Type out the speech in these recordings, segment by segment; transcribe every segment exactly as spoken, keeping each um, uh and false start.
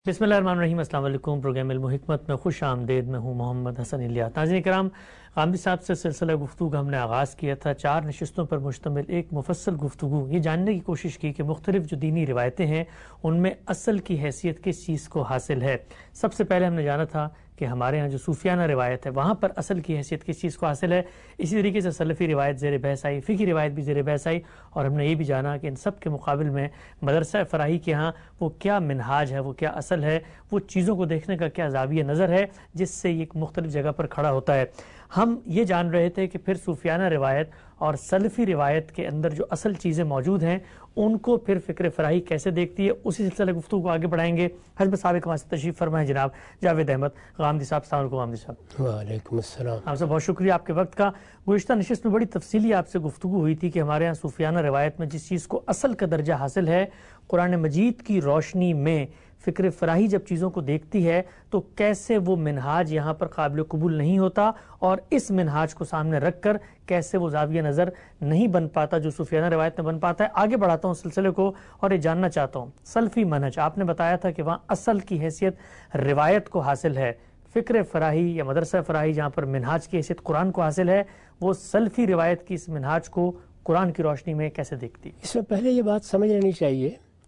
بسم اللہ الرحمن الرحیم۔ السلام علیکم۔ پروگرام علم و حکمت میں خوش آمدید۔ میں ہوں محمد حسن الیاس۔ ناظرین کرام، غامدی صاحب سے سلسلہ گفتگو ہم نے آغاز کیا تھا، چار نشستوں پر مشتمل ایک مفصل گفتگو، یہ جاننے کی کوشش کی کہ مختلف جو دینی روایتیں ہیں ان میں اصل کی حیثیت کس چیز کو حاصل ہے۔ سب سے پہلے ہم نے جانا تھا کہ ہمارے ہاں جو صوفیانہ روایت ہے وہاں پر اصل کی حیثیت کس چیز کو حاصل ہے۔ اسی طریقے سے سلفی روایت زیر بحث آئی، فقہی روایت بھی زیر بحث آئی، اور ہم نے یہ بھی جانا کہ ان سب کے مقابل میں مدرسہ فراہی کے ہاں وہ کیا منہاج ہے، وہ کیا اصل ہے، وہ چیزوں کو دیکھنے کا کیا زاویہ نظر ہے جس سے یہ مختلف جگہ پر کھڑا ہوتا ہے۔ ہم یہ جان رہے تھے کہ پھر صوفیانہ روایت اور سلفی روایت کے اندر جو اصل چیزیں موجود ہیں ان کو پھر فکر فراہی کیسے دیکھتی ہے، اسی سلسلے گفتگو کو آگے بڑھائیں گے۔ حضرت سابق وہاں سے تشریف فرمائیں جناب جاوید احمد غامدی صاحب۔ السلام علیکم غامدی صاحب۔ وعلیکم السلام۔ آپ سے بہت شکریہ آپ کے وقت کا۔ گزشتہ نشست میں بڑی تفصیلی آپ سے گفتگو ہوئی تھی کہ ہمارے ہاں صوفیانہ روایت میں جس چیز کو اصل کا درجہ حاصل ہے، قرآن مجید کی روشنی میں فکر فراہی جب چیزوں کو دیکھتی ہے تو کیسے وہ منہاج یہاں پر قابل قبول نہیں ہوتا، اور اس منہاج کو سامنے رکھ کر کیسے وہ زاویہ نظر نہیں بن پاتا جو صوفیانہ روایت میں بن پاتا ہے۔ آگے بڑھاتا ہوں سلسلے کو اور یہ جاننا چاہتا ہوں، سلفی منہج آپ نے بتایا تھا کہ وہاں اصل کی حیثیت روایت کو حاصل ہے، فکر فراہی یا مدرسہ فراہی جہاں پر منہاج کی حیثیت قرآن کو حاصل ہے، وہ سلفی روایت کی اس منہاج کو قرآن کی روشنی میں کیسے دیکھتی؟ اس میں پہلے یہ بات سمجھ لینی چاہیے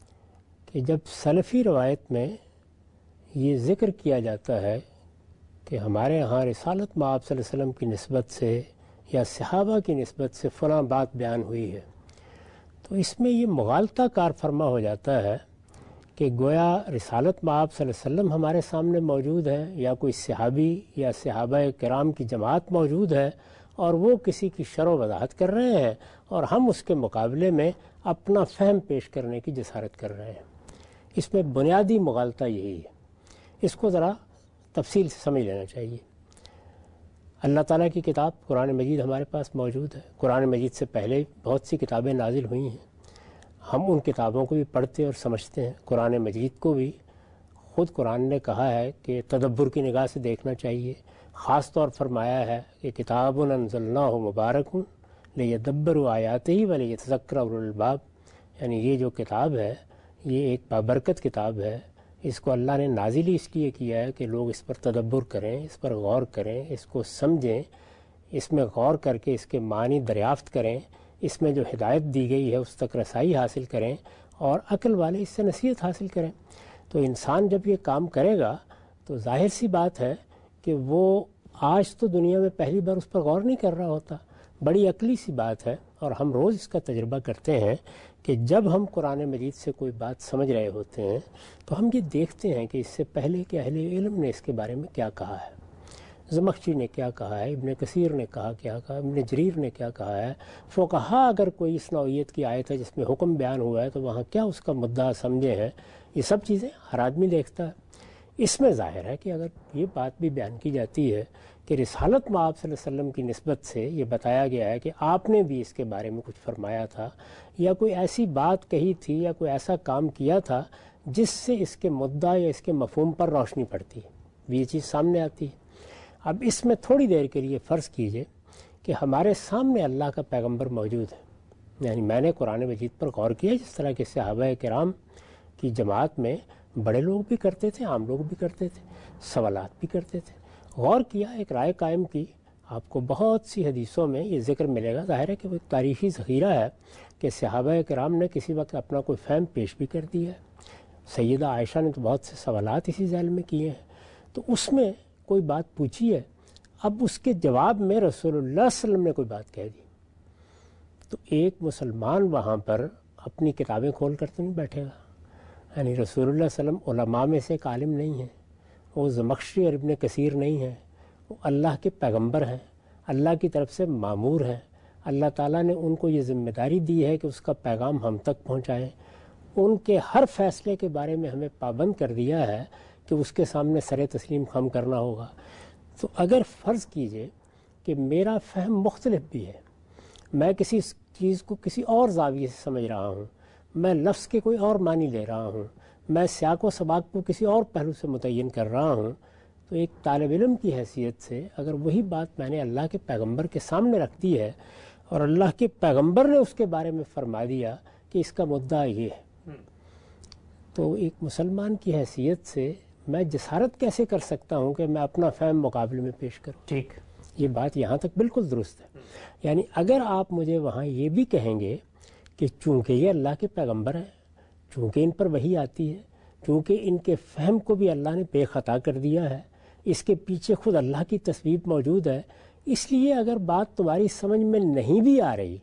کہ جب سلفی روایت میں یہ ذکر کیا جاتا ہے کہ ہمارے ہاں رسالت مآب صلی اللہ علیہ وسلم کی نسبت سے یا صحابہ کی نسبت سے فلاں بات بیان ہوئی ہے، تو اس میں یہ مغالطہ کار فرما ہو جاتا ہے کہ گویا رسالت مآب صلی اللہ علیہ وسلم ہمارے سامنے موجود ہے یا کوئی صحابی یا صحابہ کرام کی جماعت موجود ہے اور وہ کسی کی شرح و وضاحت کر رہے ہیں اور ہم اس کے مقابلے میں اپنا فہم پیش کرنے کی جسارت کر رہے ہیں۔ اس میں بنیادی مغالطہ یہی ہے، اس کو ذرا تفصیل سے سمجھ لینا چاہیے۔ اللہ تعالیٰ کی کتاب قرآن مجید ہمارے پاس موجود ہے، قرآن مجید سے پہلے بہت سی کتابیں نازل ہوئی ہیں، ہم ان کتابوں کو بھی پڑھتے اور سمجھتے ہیں۔ قرآن مجید کو بھی خود قرآن نے کہا ہے کہ تدبر کی نگاہ سے دیکھنا چاہیے، خاص طور فرمایا ہے کہ کتاب انزلناہ مبارک لیدبروا آیاتہ ولیتذکر اولو الالباب، یعنی یہ جو کتاب ہے یہ ایک بابرکت کتاب ہے، اس کو اللہ نے نازل ہی اس لیے کیا ہے کہ لوگ اس پر تدبر کریں، اس پر غور کریں، اس کو سمجھیں، اس میں غور کر کے اس کے معنی دریافت کریں، اس میں جو ہدایت دی گئی ہے اس تک رسائی حاصل کریں اور عقل والے اس سے نصیحت حاصل کریں۔ تو انسان جب یہ کام کرے گا تو ظاہر سی بات ہے کہ وہ آج تو دنیا میں پہلی بار اس پر غور نہیں کر رہا ہوتا، بڑی عقلی سی بات ہے، اور ہم روز اس کا تجربہ کرتے ہیں کہ جب ہم قرآن مجید سے کوئی بات سمجھ رہے ہوتے ہیں تو ہم یہ دیکھتے ہیں کہ اس سے پہلے کہ اہل علم نے اس کے بارے میں کیا کہا ہے، زمخشری نے کیا کہا ہے، ابن کثیر نے کہا کیا کہا، ابن جریر نے کیا کہا ہے، فقہا اگر کوئی اس نوعیت کی آیت ہے جس میں حکم بیان ہوا ہے تو وہاں کیا اس کا مدعا سمجھے ہیں، یہ سب چیزیں ہر آدمی دیکھتا ہے۔ اس میں ظاہر ہے کہ اگر یہ بات بھی بیان کی جاتی ہے کہ رسالت مآب صلی اللہ علیہ وسلم کی نسبت سے یہ بتایا گیا ہے کہ آپ نے بھی اس کے بارے میں کچھ فرمایا تھا یا کوئی ایسی بات کہی تھی یا کوئی ایسا کام کیا تھا جس سے اس کے مدعا یا اس کے مفہوم پر روشنی پڑتی ہے، بھی یہ چیز سامنے آتی ہے۔ اب اس میں تھوڑی دیر کے لیے فرض کیجئے کہ ہمارے سامنے اللہ کا پیغمبر موجود ہے، یعنی میں نے قرآن مجید پر غور کیا جس طرح کے صحابہ کرام کی جماعت میں بڑے لوگ بھی کرتے تھے، عام لوگ بھی کرتے تھے، سوالات بھی کرتے تھے، غور کیا، ایک رائے قائم کی۔ آپ کو بہت سی حدیثوں میں یہ ذکر ملے گا، ظاہر ہے کہ وہ ایک تاریخی ذخیرہ ہے کہ صحابہ کرام نے کسی وقت اپنا کوئی فہم پیش بھی کر دیا ہے، سیدہ عائشہ نے تو بہت سے سوالات اسی ذیل میں کیے ہیں، تو اس میں کوئی بات پوچھی ہے، اب اس کے جواب میں رسول اللہ صلی اللہ علیہ وسلم نے کوئی بات کہہ دی، تو ایک مسلمان وہاں پر اپنی کتابیں کھول کر تو نہیں بیٹھے گا، یعنی رسول اللہ صلی اللہ علیہ وسلم علماء میں سے ایک عالم نہیں ہے، وہ زمخشری اور ابن کثیر نہیں ہے، وہ اللہ کے پیغمبر ہیں، اللہ کی طرف سے مامور ہیں، اللہ تعالیٰ نے ان کو یہ ذمہ داری دی ہے کہ اس کا پیغام ہم تک پہنچائیں، ان کے ہر فیصلے کے بارے میں ہمیں پابند کر دیا ہے کہ اس کے سامنے سر تسلیم خم کرنا ہوگا۔ تو اگر فرض کیجئے کہ میرا فہم مختلف بھی ہے، میں کسی چیز کو کسی اور زاویے سے سمجھ رہا ہوں، میں لفظ کے کوئی اور معنی لے رہا ہوں، میں سیاق و سباق کو کسی اور پہلو سے متعین کر رہا ہوں، تو ایک طالب علم کی حیثیت سے اگر وہی بات میں نے اللہ کے پیغمبر کے سامنے رکھ دی ہے اور اللہ کے پیغمبر نے اس کے بارے میں فرما دیا کہ اس کا مدعا یہ ہے، تو ایک مسلمان کی حیثیت سے میں جسارت کیسے کر سکتا ہوں کہ میں اپنا فہم مقابلے میں پیش کروں؟ ٹھیک، یہ بات یہاں تک بالکل درست ہے. یعنی اگر آپ مجھے وہاں یہ بھی کہیں گے کہ چونکہ یہ اللہ کے پیغمبر ہیں، چونکہ ان پر وحی آتی ہے، چونکہ ان کے فہم کو بھی اللہ نے بے خطا کر دیا ہے، اس کے پیچھے خود اللہ کی تصویب موجود ہے، اس لیے اگر بات تمہاری سمجھ میں نہیں بھی آ رہی،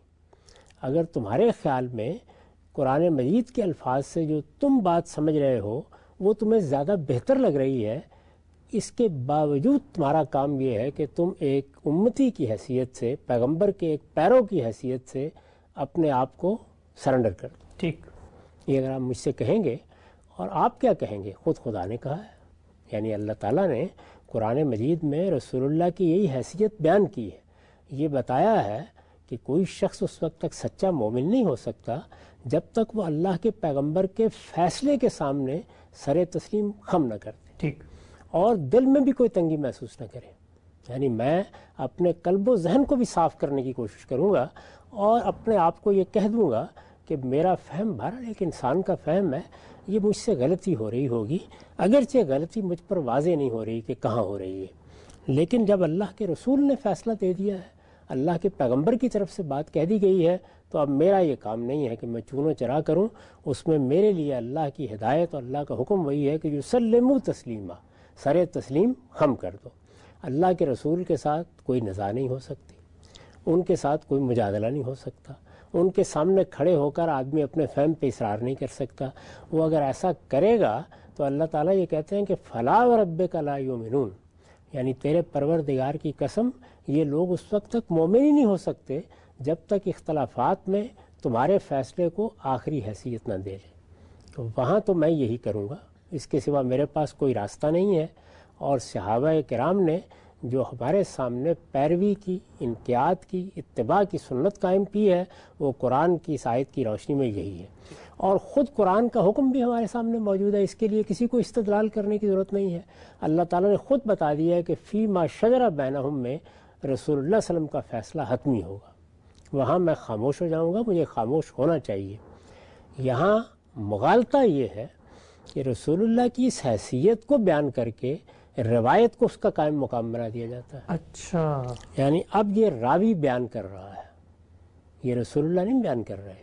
اگر تمہارے خیال میں قرآن مجید کے الفاظ سے جو تم بات سمجھ رہے ہو وہ تمہیں زیادہ بہتر لگ رہی ہے، اس کے باوجود تمہارا کام یہ ہے کہ تم ایک امتی کی حیثیت سے، پیغمبر کے ایک پیرو کی حیثیت سے اپنے آپ کو سرنڈر کر دو. ٹھیک، یہ اگر آپ مجھ سے کہیں گے، اور آپ کیا کہیں گے؟ خود خدا نے کہا ہے، یعنی اللہ تعالیٰ نے قرآن مجید میں رسول اللہ کی یہی حیثیت بیان کی ہے. یہ بتایا ہے کہ کوئی شخص اس وقت تک سچا مومن نہیں ہو سکتا جب تک وہ اللہ کے پیغمبر کے فیصلے کے سامنے سر تسلیم خم نہ کرتے، ٹھیک، اور دل میں بھی کوئی تنگی محسوس نہ کرے. یعنی میں اپنے قلب و ذہن کو بھی صاف کرنے کی کوشش کروں گا اور اپنے آپ کو یہ کہہ دوں گا کہ میرا فہم بہرحال ایک انسان کا فہم ہے، یہ مجھ سے غلطی ہو رہی ہوگی، اگرچہ غلطی مجھ پر واضح نہیں ہو رہی کہ کہاں ہو رہی ہے، لیکن جب اللہ کے رسول نے فیصلہ دے دیا ہے، اللہ کے پیغمبر کی طرف سے بات کہہ دی گئی ہے، تو اب میرا یہ کام نہیں ہے کہ میں چونو چرا کروں. اس میں میرے لیے اللہ کی ہدایت اور اللہ کا حکم وہی ہے کہ یسلموا تسلیما، سر تسلیم خم کر دو. اللہ کے رسول کے ساتھ کوئی نزاع نہیں ہو سکتی، ان کے ساتھ کوئی مجادلہ نہیں ہو سکتا، ان کے سامنے کھڑے ہو کر آدمی اپنے فہم پہ اصرار نہیں کر سکتا. وہ اگر ایسا کرے گا تو اللہ تعالیٰ یہ کہتے ہیں کہ فلا وربک لا یؤمنون، یعنی تیرے پروردگار کی قسم یہ لوگ اس وقت تک مومن ہی نہیں ہو سکتے جب تک اختلافات میں تمہارے فیصلے کو آخری حیثیت نہ دے لیں. تو وہاں تو میں یہی کروں گا، اس کے سوا میرے پاس کوئی راستہ نہیں ہے. اور صحابہ کرام نے جو ہمارے سامنے پیروی کی، انقیاد کی، اتباع کی سنت قائم کی ہے، وہ قرآن کی اس آیت کی روشنی میں یہی ہے. اور خود قرآن کا حکم بھی ہمارے سامنے موجود ہے، اس کے لیے کسی کو استدلال کرنے کی ضرورت نہیں ہے. اللہ تعالیٰ نے خود بتا دیا ہے کہ فی ما شجر بینہم میں رسول اللہ صلی اللہ علیہ وسلم کا فیصلہ حتمی ہوگا. وہاں میں خاموش ہو جاؤں گا، مجھے خاموش ہونا چاہیے. یہاں مغالطہ یہ ہے کہ رسول اللہ کی اس حیثیت کو بیان کر کے روایت کو اس کا قائم مقام بنا دیا جاتا ہے. اچھا، یعنی اب یہ راوی بیان کر رہا ہے، یہ رسول اللہ نہیں بیان کر رہے.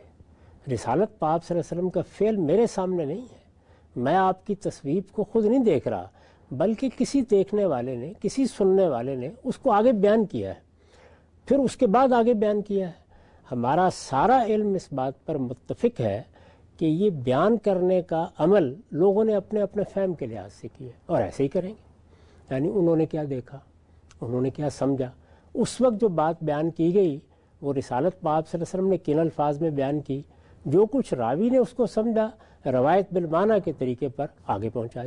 رسالت پاک صلی اللہ علیہ وسلم کا فعل میرے سامنے نہیں ہے، میں آپ کی تصویب کو خود نہیں دیکھ رہا، بلکہ کسی دیکھنے والے نے، کسی سننے والے نے اس کو آگے بیان کیا ہے، پھر اس کے بعد آگے بیان کیا ہے. ہمارا سارا علم اس بات پر متفق ہے کہ یہ بیان کرنے کا عمل لوگوں نے اپنے اپنے فہم کے لحاظ سے کیا اور ایسے ہی کریں گے. یعنی انہوں نے کیا دیکھا، انہوں نے کیا سمجھا، اس وقت جو بات بیان کی گئی وہ رسالت پاک صلی اللہ علیہ وسلم نے کن الفاظ میں بیان کی، جو کچھ راوی نے اس کو سمجھا روایت بالمعنی کے طریقے پر آگے پہنچا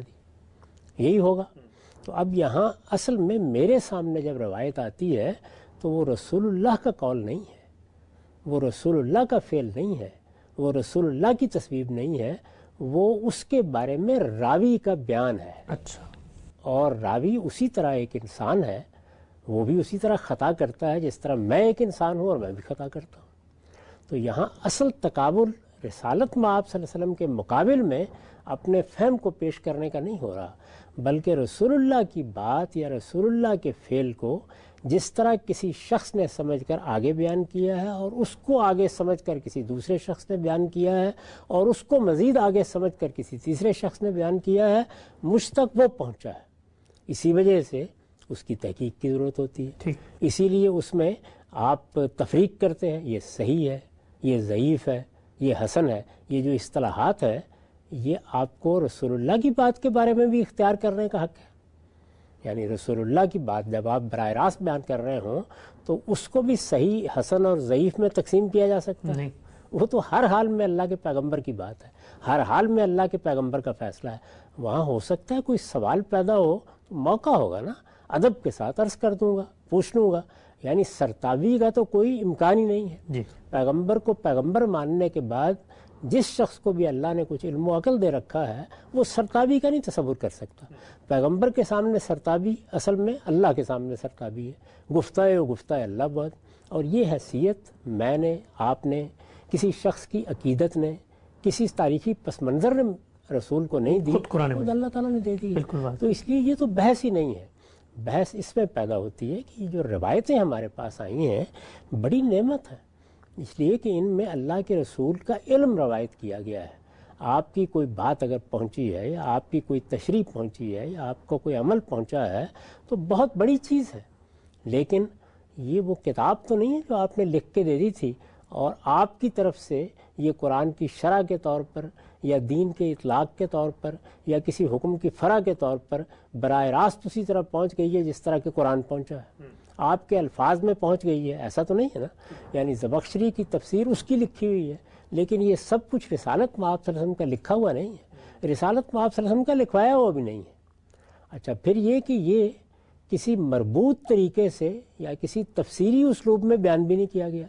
دی. یہی ہوگا. تو اب یہاں اصل میں میرے سامنے جب روایت آتی ہے تو وہ رسول اللہ کا قول نہیں ہے، وہ رسول اللہ کا فعل نہیں ہے، وہ رسول اللہ کی تصویب نہیں ہے، وہ اس کے بارے میں راوی کا بیان ہے. اچھا، اور راوی اسی طرح ایک انسان ہے، وہ بھی اسی طرح خطا کرتا ہے جس طرح میں ایک انسان ہوں اور میں بھی خطا کرتا ہوں. تو یہاں اصل تقابل رسالت مآب صلی اللہ علیہ وسلم کے مقابل میں اپنے فہم کو پیش کرنے کا نہیں ہو رہا، بلکہ رسول اللہ کی بات یا رسول اللہ کے فعل کو جس طرح کسی شخص نے سمجھ کر آگے بیان کیا ہے اور اس کو آگے سمجھ کر کسی دوسرے شخص نے بیان کیا ہے اور اس کو مزید آگے سمجھ کر کسی تیسرے شخص نے بیان کیا ہے، مجھ تک وہ پہنچا ہے. اسی وجہ سے اس کی تحقیق کی ضرورت ہوتی ہے. اسی لیے اس میں آپ تفریق کرتے ہیں، یہ صحیح ہے، یہ ضعیف ہے، یہ حسن ہے. یہ جو اصطلاحات ہے یہ آپ کو رسول اللہ کی بات کے بارے میں بھی اختیار کرنے کا حق ہے. یعنی رسول اللہ کی بات جب آپ براہ راست بیان کر رہے ہوں تو اس کو بھی صحیح، حسن اور ضعیف میں تقسیم کیا جا سکتا ہے. وہ تو ہر حال میں اللہ کے پیغمبر کی بات ہے، ہر حال میں اللہ کے پیغمبر کا فیصلہ ہے. وہاں ہو سکتا ہے کوئی سوال پیدا ہو تو موقع ہوگا نا، ادب کے ساتھ عرض کر دوں گا، پوچھ لوں گا. یعنی سرتابی کا تو کوئی امکان ہی نہیں ہے. جی. پیغمبر کو پیغمبر ماننے کے بعد جس شخص کو بھی اللہ نے کچھ علم و عقل دے رکھا ہے وہ سرتابی کا نہیں تصور کر سکتا. پیغمبر کے سامنے سرتابی اصل میں اللہ کے سامنے سرتابی ہے. گفتہ ہے وہ گفتہ ہے اللہ بات. اور یہ حیثیت میں نے، آپ نے، کسی شخص کی عقیدت نے، کسی تاریخی پس منظر نے رسول کو نہیں دی، قرآن خود اللہ تعالیٰ نے دے دی ہے۔ بالکل تو اس لیے یہ تو بحث ہی نہیں ہے، بحث اس میں پیدا ہوتی ہے کہ جو روایتیں ہمارے پاس آئی ہیں بڑی نعمت ہے، اس لیے کہ ان میں اللہ کے رسول کا علم روایت کیا گیا ہے۔ آپ کی کوئی بات اگر پہنچی ہے یا آپ کی کوئی تشریح پہنچی ہے یا آپ کو کوئی عمل پہنچا ہے تو بہت بڑی چیز ہے، لیکن یہ وہ کتاب تو نہیں ہے جو آپ نے لکھ کے دے دی تھی اور آپ کی طرف سے یہ قرآن کی شرح کے طور پر یا دین کے اطلاق کے طور پر یا کسی حکم کی فرع کے طور پر براہ راست اسی طرح پہنچ گئی ہے جس طرح کہ قرآن پہنچا ہے، آپ کے الفاظ میں پہنچ گئی ہے، ایسا تو نہیں ہے نا۔ یعنی زمخشری کی تفسیر اس کی لکھی ہوئی ہے، لیکن یہ سب کچھ رسالت مآب صلی اللہ علیہ وسلم کا لکھا ہوا نہیں ہے، رسالت مآب صلی اللہ علیہ وسلم کا لکھوایا ہوا بھی نہیں ہے۔ اچھا، پھر یہ کہ یہ کسی مربوط طریقے سے یا کسی تفسیری اسلوب میں بیان بھی نہیں کیا گیا،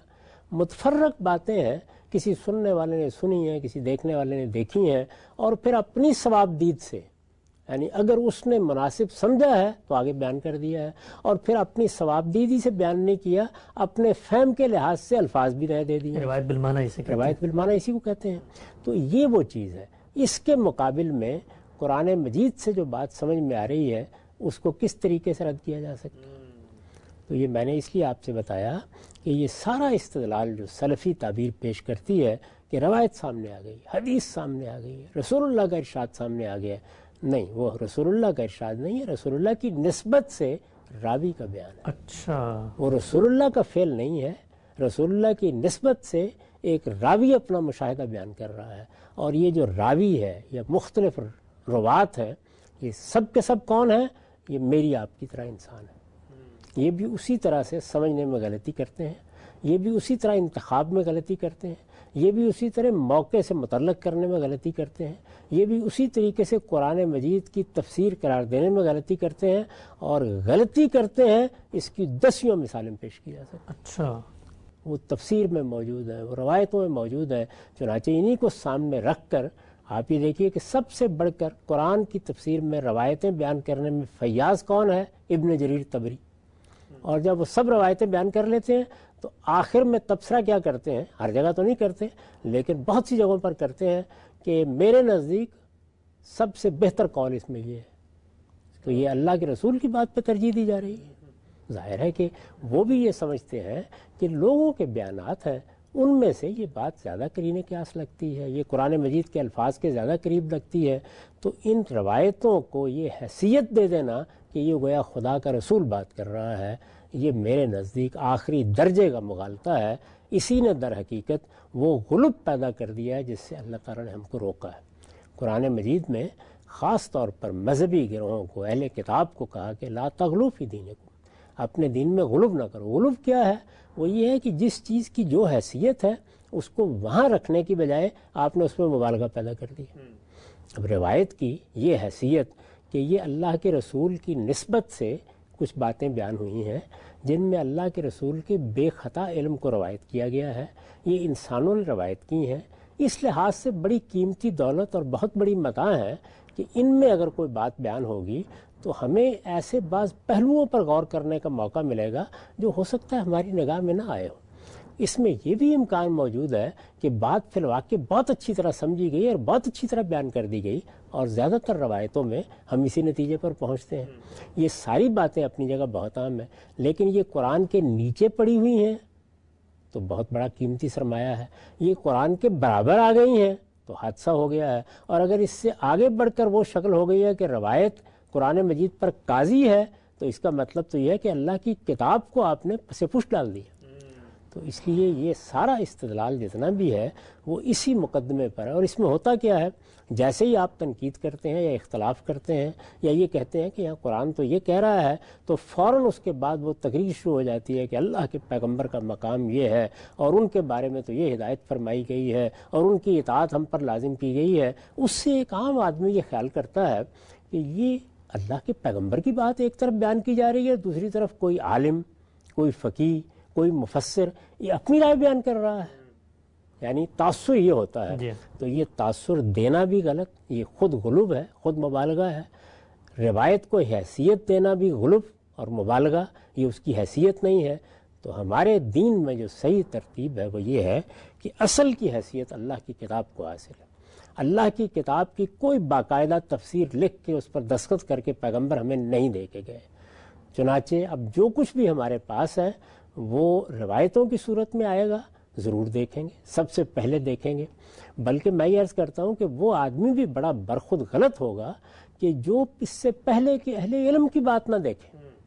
متفرق باتیں ہیں، کسی سننے والے نے سنی ہیں، کسی دیکھنے والے نے دیکھی ہیں، اور پھر اپنی ثواب دید سے، یعنی اگر اس نے مناسب سمجھا ہے تو آگے بیان کر دیا ہے، اور پھر اپنی ثواب دیدی سے بیان نہیں کیا، اپنے فہم کے لحاظ سے الفاظ بھی نئے دے دیے۔ روایت بالمعنی اسے کہتے ہیں۔ روایت بالمعنی اسی کو کہتے ہیں۔ تو یہ وہ چیز ہے، اس کے مقابل میں قرآن مجید سے جو بات سمجھ میں آ رہی ہے اس کو کس طریقے سے رد کیا جا سکتا ہے؟ تو یہ میں نے اس لیے آپ سے بتایا کہ یہ سارا استدلال جو سلفی تعبیر پیش کرتی ہے کہ روایت سامنے آ گئی، حدیث سامنے آ گئی، رسول اللہ کا ارشاد سامنے آ گیا، نہیں، وہ رسول اللہ کا ارشاد نہیں ہے، رسول اللہ کی نسبت سے راوی کا بیان ہے۔ اچھا، وہ رسول اللہ کا فعل نہیں ہے، رسول اللہ کی نسبت سے ایک راوی اپنا مشاہدہ بیان کر رہا ہے، اور یہ جو راوی ہے یا مختلف روات ہیں، یہ سب کے سب کون ہیں؟ یہ میری آپ کی طرح انسان ہے، یہ بھی اسی طرح سے سمجھنے میں غلطی کرتے ہیں، یہ بھی اسی طرح انتخاب میں غلطی کرتے ہیں، یہ بھی اسی طرح موقع سے متعلق کرنے میں غلطی کرتے ہیں، یہ بھی اسی طریقے سے قرآن مجید کی تفسیر قرار دینے میں غلطی کرتے ہیں، اور غلطی کرتے ہیں اس کی دسیوں مثالیں پیش کی جا سکتی ہیں۔ اچھا، وہ تفسیر میں موجود ہے، وہ روایتوں میں موجود ہے، چنانچہ انہی کو سامنے رکھ کر آپ یہ دیکھیے کہ سب سے بڑھ کر قرآن کی تفسیر میں روایتیں بیان کرنے میں فیاض کون ہے؟ ابن جریر طبری۔ اور جب وہ سب روایتیں بیان کر لیتے ہیں تو آخر میں تبصرہ کیا کرتے ہیں؟ ہر جگہ تو نہیں کرتے لیکن بہت سی جگہوں پر کرتے ہیں کہ میرے نزدیک سب سے بہتر قول اس میں یہ ہے۔ تو یہ اللہ کے رسول کی بات پہ ترجیح دی جا رہی ہے۔ ظاہر ہے کہ وہ بھی یہ سمجھتے ہیں کہ لوگوں کے بیانات ہیں، ان میں سے یہ بات زیادہ قرین قیاس لگتی ہے، یہ قرآن مجید کے الفاظ کے زیادہ قریب لگتی ہے، تو ان روایتوں کو یہ حیثیت دے دینا کہ یہ گویا خدا کا رسول بات کر رہا ہے، یہ میرے نزدیک آخری درجے کا مغالطہ ہے۔ اسی نے در حقیقت وہ غلب پیدا کر دیا ہے جس سے اللہ تعالیٰ نے ہم کو روکا ہے۔ قرآن مجید میں خاص طور پر مذہبی گروہوں کو، اہل کتاب کو کہا کہ لا تغلو فی دینکم، اپنے دین میں غلب نہ کرو۔ غلب کیا ہے؟ وہ یہ ہے کہ جس چیز کی جو حیثیت ہے اس کو وہاں رکھنے کی بجائے آپ نے اس میں مبالغہ پیدا کر دی۔ اب روایت کی یہ حیثیت کہ یہ اللہ کے رسول کی نسبت سے کچھ باتیں بیان ہوئی ہیں جن میں اللہ کے رسول کے بے خطا علم کو روایت کیا گیا ہے، یہ انسانوں نے روایت کی ہیں، اس لحاظ سے بڑی قیمتی دولت اور بہت بڑی متاع ہے کہ ان میں اگر کوئی بات بیان ہوگی تو ہمیں ایسے بعض پہلوؤں پر غور کرنے کا موقع ملے گا جو ہو سکتا ہے ہماری نگاہ میں نہ آئے ہو۔ اس میں یہ بھی امکان موجود ہے کہ بات فی الواقع بہت اچھی طرح سمجھی گئی اور بہت اچھی طرح بیان کر دی گئی، اور زیادہ تر روایتوں میں ہم اسی نتیجے پر پہنچتے ہیں۔ یہ ساری باتیں اپنی جگہ بہت عام ہیں، لیکن یہ قرآن کے نیچے پڑی ہوئی ہیں تو بہت بڑا قیمتی سرمایہ ہے، یہ قرآن کے برابر آ گئی ہیں تو حادثہ ہو گیا ہے، اور اگر اس سے آگے بڑھ کر وہ شکل ہو گئی ہے کہ روایت قرآن مجید پر قاضی ہے تو اس کا مطلب تو یہ ہے کہ اللہ کی کتاب کو آپ نے پس پش ڈال دیا۔ تو اس لیے یہ سارا استدلال جتنا بھی ہے وہ اسی مقدمے پر ہے، اور اس میں ہوتا کیا ہے، جیسے ہی آپ تنقید کرتے ہیں یا اختلاف کرتے ہیں یا یہ کہتے ہیں کہ یہاں قرآن تو یہ کہہ رہا ہے، تو فوراً اس کے بعد وہ تقریر شروع ہو جاتی ہے کہ اللہ کے پیغمبر کا مقام یہ ہے اور ان کے بارے میں تو یہ ہدایت فرمائی گئی ہے اور ان کی اطاعت ہم پر لازم کی گئی ہے۔ اس سے ایک عام آدمی یہ خیال کرتا ہے کہ یہ اللہ کے پیغمبر کی بات ایک طرف بیان کی جا رہی ہے، دوسری طرف کوئی عالم، کوئی فقیہ، کوئی مفسر یہ اپنی رائے بیان کر رہا ہے، یعنی تاثر یہ ہوتا ہے۔ جی۔ تو یہ تاثر دینا بھی غلط، یہ خود غلوب ہے، خود مبالغہ ہے۔ روایت کو حیثیت دینا بھی غلوب اور مبالغہ، یہ اس کی حیثیت نہیں ہے۔ تو ہمارے دین میں جو صحیح ترتیب ہے وہ یہ ہے کہ اصل کی حیثیت اللہ کی کتاب کو حاصل ہے۔ اللہ کی کتاب کی کوئی باقاعدہ تفسیر لکھ کے اس پر دستخط کر کے پیغمبر ہمیں نہیں دے کے گئے. چنانچہ اب جو کچھ بھی ہمارے پاس ہے وہ روایتوں کی صورت میں آئے گا، ضرور دیکھیں گے، سب سے پہلے دیکھیں گے. بلکہ میں یہ عرض کرتا ہوں کہ وہ آدمی بھی بڑا برخود غلط ہوگا کہ جو اس سے پہلے کہ اہل علم کی بات نہ دیکھے.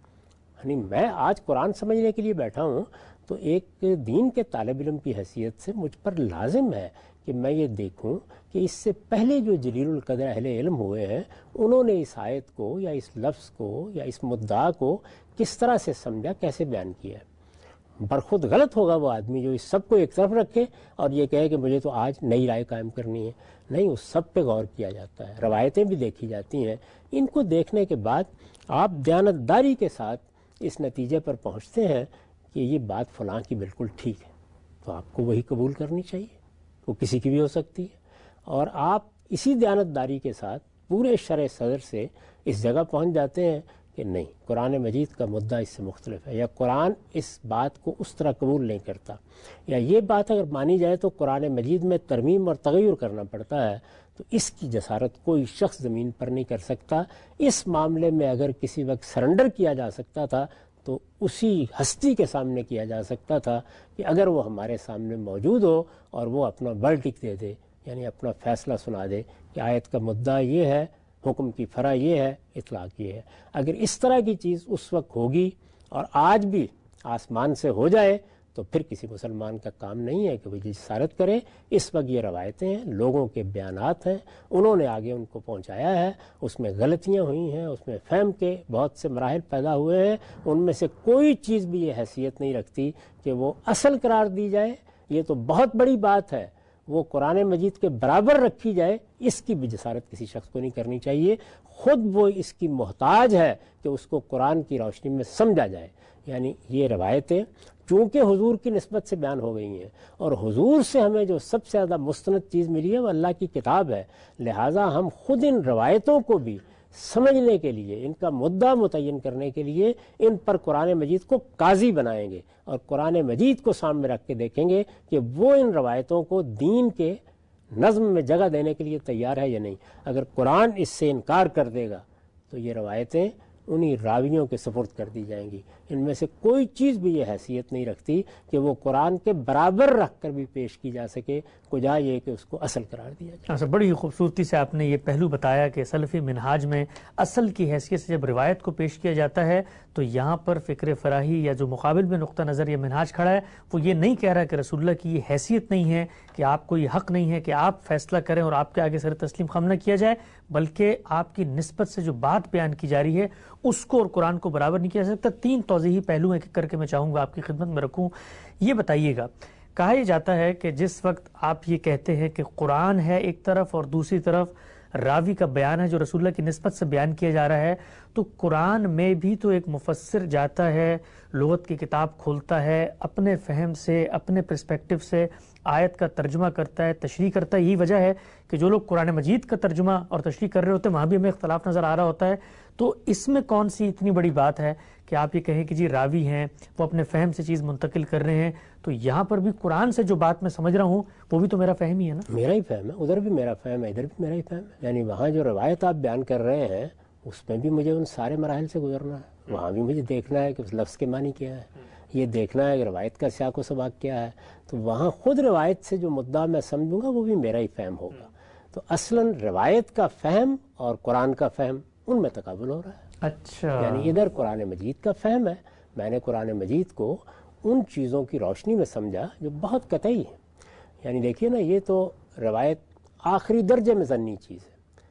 یعنی میں آج قرآن سمجھنے کے لیے بیٹھا ہوں تو ایک دین کے طالب علم کی حیثیت سے مجھ پر لازم ہے کہ میں یہ دیکھوں کہ اس سے پہلے جو جلیل القدر اہل علم ہوئے ہیں انہوں نے اس آیت کو یا اس لفظ کو یا اس مدعا کو کس طرح سے سمجھا، کیسے بیان کیا ہے. برخود غلط ہوگا وہ آدمی جو اس سب کو ایک طرف رکھے اور یہ کہے کہ مجھے تو آج نئی رائے قائم کرنی ہے. نہیں، اس سب پہ غور کیا جاتا ہے، روایتیں بھی دیکھی جاتی ہیں. ان کو دیکھنے کے بعد آپ دیانتداری کے ساتھ اس نتیجے پر پہنچتے ہیں کہ یہ بات فلاں کی بالکل ٹھیک ہے، تو آپ کو وہی قبول کرنی چاہیے. وہ کسی کی بھی ہو سکتی ہے، اور آپ اسی دیانتداری کے ساتھ پورے شرع صدر سے اس جگہ پہنچ جاتے ہیں کہ نہیں، قرآن مجید کا مدعا اس سے مختلف ہے، یا قرآن اس بات کو اس طرح قبول نہیں کرتا، یا یہ بات اگر مانی جائے تو قرآن مجید میں ترمیم اور تغیر کرنا پڑتا ہے. تو اس کی جسارت کوئی شخص زمین پر نہیں کر سکتا. اس معاملے میں اگر کسی وقت سرنڈر کیا جا سکتا تھا تو اسی ہستی کے سامنے کیا جا سکتا تھا کہ اگر وہ ہمارے سامنے موجود ہو اور وہ اپنا ورڈکٹ دے دے، یعنی اپنا فیصلہ سنا دے کہ آیت کا مدعا یہ ہے، حکم کی فرع یہ ہے، اطلاق یہ ہے. اگر اس طرح کی چیز اس وقت ہوگی اور آج بھی آسمان سے ہو جائے تو پھر کسی مسلمان کا کام نہیں ہے کہ وہ جسارت کرے. اس وقت یہ روایتیں ہیں، لوگوں کے بیانات ہیں، انہوں نے آگے ان کو پہنچایا ہے، اس میں غلطیاں ہوئی ہیں، اس میں فہم کے بہت سے مراحل پیدا ہوئے ہیں. ان میں سے کوئی چیز بھی یہ حیثیت نہیں رکھتی کہ وہ اصل قرار دی جائے. یہ تو بہت بڑی بات ہے، وہ قرآن مجید کے برابر رکھی جائے، اس کی بھی جسارت کسی شخص کو نہیں کرنی چاہیے. خود وہ اس کی محتاج ہے کہ اس کو قرآن کی روشنی میں سمجھا جائے. یعنی یہ روایتیں چونکہ حضور کی نسبت سے بیان ہو گئی ہیں اور حضور سے ہمیں جو سب سے زیادہ مستند چیز ملی ہے وہ اللہ کی کتاب ہے، لہٰذا ہم خود ان روایتوں کو بھی سمجھنے کے لیے، ان کا مدعا متعین کرنے کے لیے ان پر قرآن مجید کو قاضی بنائیں گے اور قرآن مجید کو سامنے رکھ کے دیکھیں گے کہ وہ ان روایتوں کو دین کے نظم میں جگہ دینے کے لیے تیار ہے یا نہیں. اگر قرآن اس سے انکار کر دے گا تو یہ روایتیں انہی راویوں کے سپرد کر دی جائیں گی. ان میں سے کوئی چیز بھی یہ حیثیت نہیں رکھتی کہ وہ قرآن کے برابر رکھ کر بھی پیش کی جا سکے، کجا یہ کہ اس کو اصل قرار دیا جائے. اچھا، بڑی خوبصورتی سے آپ نے یہ پہلو بتایا کہ سلفی منہاج میں اصل کی حیثیت سے جب روایت کو پیش کیا جاتا ہے تو یہاں پر فکر فراہی یا جو مقابل میں نقطہ نظر یا منہاج کھڑا ہے وہ یہ نہیں کہہ رہا کہ رسول اللہ کی یہ حیثیت نہیں ہے، کہ آپ کو یہ حق نہیں ہے کہ آپ فیصلہ کریں اور آپ کے آگے سر تسلیم خم نہ کیا جائے، بلکہ آپ کی نسبت سے جو بات بیان کی جا رہی ہے اس کو اور قرآن کو برابر نہیں کیا جا سکتا. تین توضیحی پہلو ہیں کر کے میں چاہوں گا آپ کی خدمت میں رکھوں. یہ بتائیے گا، کہا یہ جاتا ہے کہ جس وقت آپ یہ کہتے ہیں کہ قرآن ہے ایک طرف اور دوسری طرف راوی کا بیان ہے جو رسول اللہ کی نسبت سے بیان کیا جا رہا ہے، تو قرآن میں بھی تو ایک مفسر جاتا ہے، لغت کی کتاب کھولتا ہے، اپنے فہم سے اپنے پرسپیکٹو سے آیت کا ترجمہ کرتا ہے، تشریح کرتا ہے. یہی وجہ ہے کہ جو لوگ قرآن مجید کا ترجمہ اور تشریح کر رہے ہوتے ہیں وہاں بھی ہمیں اختلاف نظر آ رہا ہوتا ہے. تو اس میں کون سی اتنی بڑی بات ہے کہ آپ یہ کہیں کہ جی راوی ہیں وہ اپنے فہم سے چیز منتقل کر رہے ہیں، تو یہاں پر بھی قرآن سے جو بات میں سمجھ رہا ہوں وہ بھی تو میرا فہم ہی ہے نا. میرا ہی فہم ہے، ادھر بھی میرا فہم ہے، ادھر بھی میرا ہی فہم ہے. یعنی وہاں جو روایت آپ بیان کر رہے ہیں اس میں بھی مجھے ان سارے مراحل سے گزرنا ہے. وہاں بھی مجھے دیکھنا ہے کہ اس لفظ کے معنی کیا ہے، یہ دیکھنا ہے کہ روایت کا سیاق و سباق کیا ہے. تو وہاں خود روایت سے جو مدعا میں سمجھوں گا وہ بھی میرا ہی فہم ہوگا. تو اصلاً روایت کا فہم اور قرآن کا فہم ان میں تقابل ہو رہا ہے. اچھا، یعنی ادھر قرآن مجید کا فہم ہے، میں نے قرآن مجید کو ان چیزوں کی روشنی میں سمجھا جو بہت قطعی ہیں. یعنی دیکھیے نا، یہ تو روایت آخری درجے میں ضنی چیز ہے،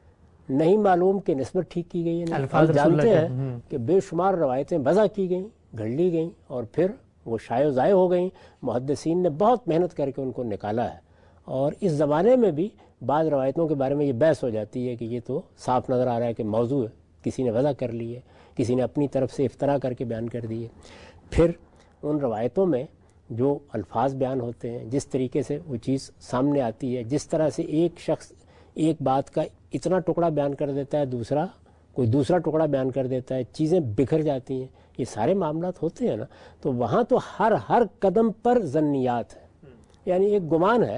نہیں معلوم کہ نسبت ٹھیک کی گئی ہے. ہم جانتے ہیں کہ بے شمار روایتیں وضع کی گئیں، گھڑ لی گئیں اور پھر وہ شائع و ضائع ہو گئیں. محدثین نے بہت محنت کر کے ان کو نکالا ہے، اور اس زمانے میں بھی بعض روایتوں کے بارے میں یہ بحث ہو جاتی ہے کہ یہ تو صاف نظر آ رہا ہے کہ موضوع ہے، کسی نے وضع کر لی ہے، کسی نے اپنی طرف سے افترا کر کے بیان کر دی ہے. پھر ان روایتوں میں جو الفاظ بیان ہوتے ہیں، جس طریقے سے وہ چیز سامنے آتی ہے، جس طرح سے ایک شخص ایک بات کا اتنا ٹکڑا بیان کر دیتا ہے، دوسرا کوئی دوسرا ٹکڑا بیان کر دیتا ہے، چیزیں بکھر جاتی ہیں، یہ سارے معاملات ہوتے ہیں نا. تو وہاں تو ہر ہر قدم پر ظنیات ہے. یعنی ایک گمان ہے کہ